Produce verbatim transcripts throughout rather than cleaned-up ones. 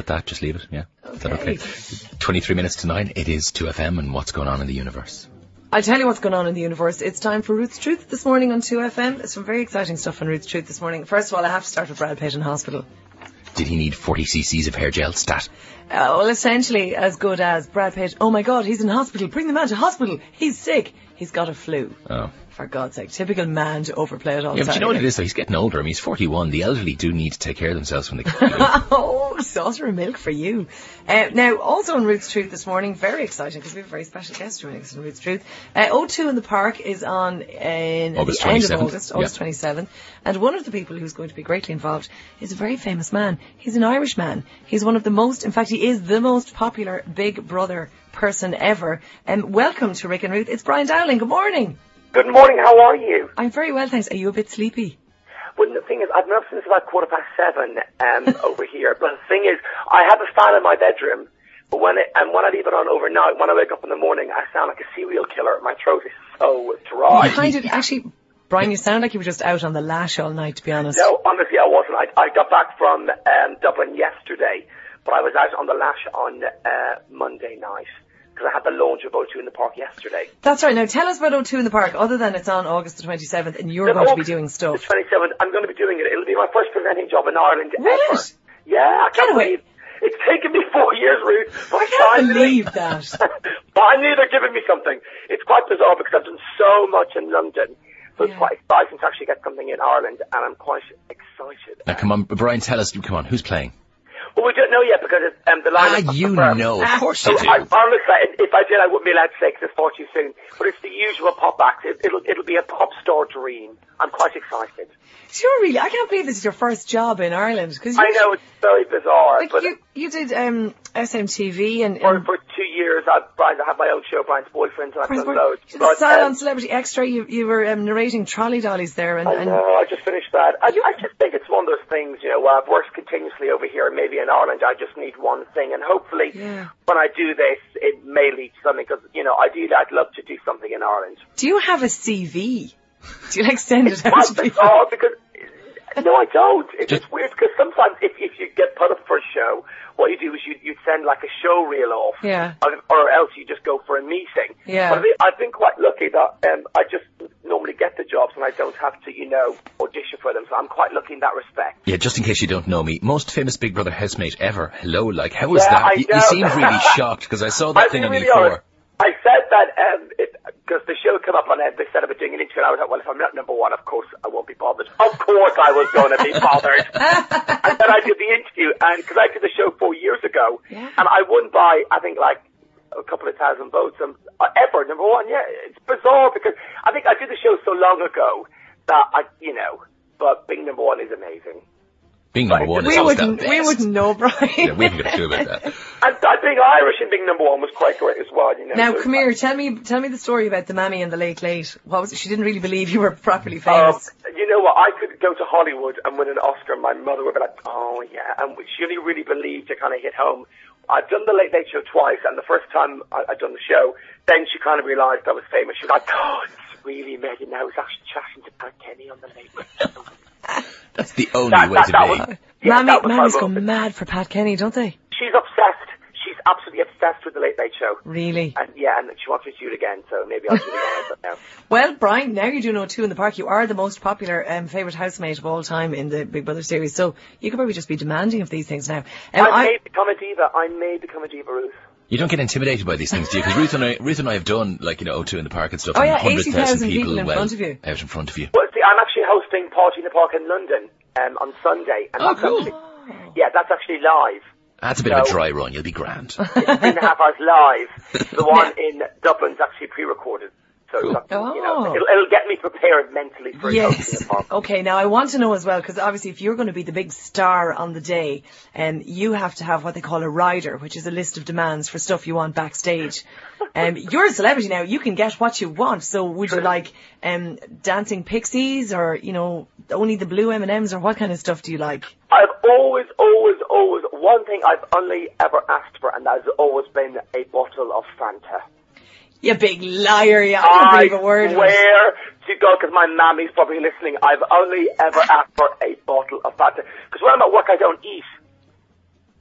with that. Just leave it. Yeah. Okay. Is that okay? twenty-three minutes to nine. It is two F M, and what's going on in the universe? I'll tell you what's going on in the universe. It's time for Ruth's Truth this morning on two F M. There's some very exciting stuff on Ruth's Truth this morning. First of all, I have to start with Brad Pitt in hospital. Did he need forty cc's of hair gel stat? Uh, well, essentially as good as Brad Pitt. Oh my God, he's in hospital. Bring the man to hospital. He's sick. He's got a flu. Oh. For God's sake. Typical man to overplay it all the yeah, time. But you know what it is, though? He's getting older. I mean, he's forty-one. The elderly do need to take care of themselves when they get Oh, saucer of milk for you. Uh, now, also on Ruth's Truth this morning, very exciting because we have a very special guest joining us on Ruth's Truth. Uh, O two in the Park is on in August the end of twenty-seventh. August, August yeah. twenty-seventh. And one of the people who's going to be greatly involved is a very famous man. He's an Irish man. He's one of the most, in fact, he is the most popular Big Brother person ever. Um, welcome to Rick and Ruth. It's Brian Dowling. Good morning. Good morning, how are you? I'm very well, thanks. Are you a bit sleepy? Well, the thing is, I've been up since about quarter past seven um, over here. But the thing is, I have a fan in my bedroom, but when it, and when I leave it on overnight, when I wake up in the morning, I sound like a serial killer. My throat is so dry. You find it, actually, Brian, you sound like you were just out on the lash all night, to be honest. No, honestly, I wasn't. I, I got back from um, Dublin yesterday, but I was out on the lash on uh, Monday night. Because I had the launch of O two in the Park yesterday. That's right. Now tell us about O two in the Park, other than it's on August the twenty-seventh and you're the going August, to be doing stuff. The twenty-seventh, I'm going to be doing it. It'll be my first presenting job in Ireland really? ever. Yeah, I can't believe it's taken me four years, Ruth. But I can't finally, believe that. But I knew they're giving me something. It's quite bizarre because I've done so much in London. So yeah. It's quite exciting to actually get something in Ireland, and I'm quite excited. Now come on, Brian, tell us, come on, who's playing? Well, we don't know yet because it's, um, the line Ah, you know, of course you do. I, honestly, if I did, I wouldn't be allowed to say because it's far too soon. But it's the usual pop act. It, it'll, it'll be a pop star dream. I'm quite excited. Sure, really. I can't believe this is your first job in Ireland. Cause I know, it's very bizarre. Like but you, you did um, S M T V and... For, and for two years, I, Brian, I had my own show, Brian's Boyfriend, and I've done loads. You did Silent um, Celebrity Extra. You, you were um, narrating trolley dollies there. And, I and know, I just finished that. I, I just think it's one of those things, you know, where I've worked continuously over here, and maybe in Ireland I just need one thing, and hopefully yeah. when I do this, it may lead to something, because, you know, ideally I'd love to do something in Ireland. Do you have a C V? Do you, like, send it it's out to people? Bizarre because, no, I don't. It's just weird, because sometimes if, if you get put up for a show, what you do is you, you'd send, like, a show reel off. Yeah. Or, or else you just go for a meeting. Yeah. But I've been, I've been quite lucky that um, I just normally get the jobs and I don't have to, you know, audition for them. So I'm quite lucky in that respect. Yeah, just in case you don't know me, most famous Big Brother housemate ever. Hello, like, how was yeah, that? You, you seemed really shocked, because I saw that I thing on really E four. I said that because um, the show came up on it, they said about doing an interview, and I was like, well, if I'm not number one, of course I won't be bothered. Of course I was going to be bothered. And then I did the interview, and because I did the show four years ago, yeah. and I won by, I think, like, a couple of thousand votes, and uh, ever, number one, yeah, it's bizarre, because I think I did the show so long ago that I, you know, but being number one is amazing. Being number one we is always wouldn't, the best. We wouldn't know, Brian. Yeah, we haven't got a clue about that. And uh, being Irish and being number one was quite great as well, you know. Now, so come here, tell me, tell me the story about the mammy and the late late. What was it? She didn't really believe you were properly famous. Um, you know what? I could go to Hollywood and win an Oscar, and my mother would be like, "Oh yeah," and she only really believed to kind of hit home. I'd done the Late Late Show twice, and the first time I, I'd done the show, then she kind of realised I was famous. She was like, "Oh, it's really Megan now. He's actually chatting to Pat Kenny on the Late Late Show." That's the only that, way that, to that be. Was, yeah, Mammy, was Mammy's go mad for Pat Kenny, don't they? She's obsessed. She's absolutely obsessed with the Late Late Show. Really? And yeah, and she wants me to do it again, so maybe I'll do it again. But no. Well, Brian, now you're doing O two in the Park. You are the most popular um, favourite housemate of all time in the Big Brother series, so you could probably just be demanding of these things now. Um, I I may become a diva. I may become a diva, Ruth. You don't get intimidated by these things, do you? Because Ruth and I, Ruth and I have done, like, you know, O two in the Park and stuff. Oh and yeah, one hundred eighty thousand thousand people in well, front of you. out in front of you. Well, see, I'm actually hosting Party in the Park in London um, on Sunday. And Oh, that's cool. Actually, yeah, that's actually live. That's a bit so, of a dry run. You'll be grand. It's three and a half hours live. The one in Dublin's actually pre-recorded. So, Cool. that's, Oh. you know, it'll, it'll get me prepared mentally for Yes. hosting the park. Okay, now I want to know as well, because obviously if you're going to be the big star on the day, um, you have to have what they call a rider, which is a list of demands for stuff you want backstage. Um, you're a celebrity now, you can get what you want, so would you like um, dancing pixies or, you know, only the blue M and M's, or what kind of stuff do you like? I've always, always, always, one thing I've only ever asked for, and that has always been a bottle of Fanta. You big liar, you. I don't I believe a word of it. swear to God, because my mammy's probably listening, I've only ever asked for a bottle of Fanta. Because when I'm at work, I don't eat.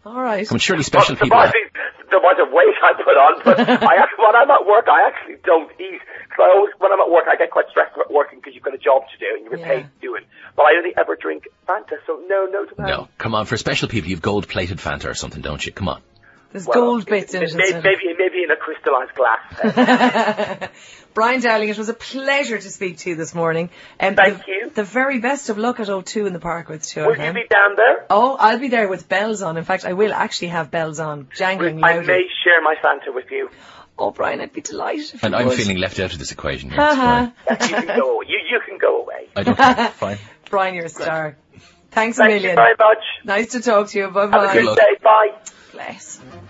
All right. I mean, surely special But people... Are... surprising, there was a weight I put on, but I actually, when I'm at work, I actually don't eat. Because I always, when I'm at work, I get quite stressed about working because you've got a job to do and you're Yeah. paid to do it. But I only ever drink Fanta, so no, no to that. No, come on. For special people, you've gold-plated Fanta or something, don't you? Come on. There's Well, gold bits in it. Maybe, instead. maybe, maybe in a crystallised glass. Brian Dowling, it was a pleasure to speak to you this morning. Um, Thank the, you. The very best of luck at O two in the park with two Will of them. you be down there? Oh, I'll be there with bells on. In fact, I will actually have bells on, jangling I loudly. may share my Fanta with you. Oh, Brian, I'd be delighted if And you I'm would. feeling left out of this equation here. Uh-huh. It's fine. You can go. You you can go away. I don't... Fine. Brian, you're a star. Thanks a Thank million. you very much. Nice to talk to you. Have a Bye-bye. good day. Bye. Bless.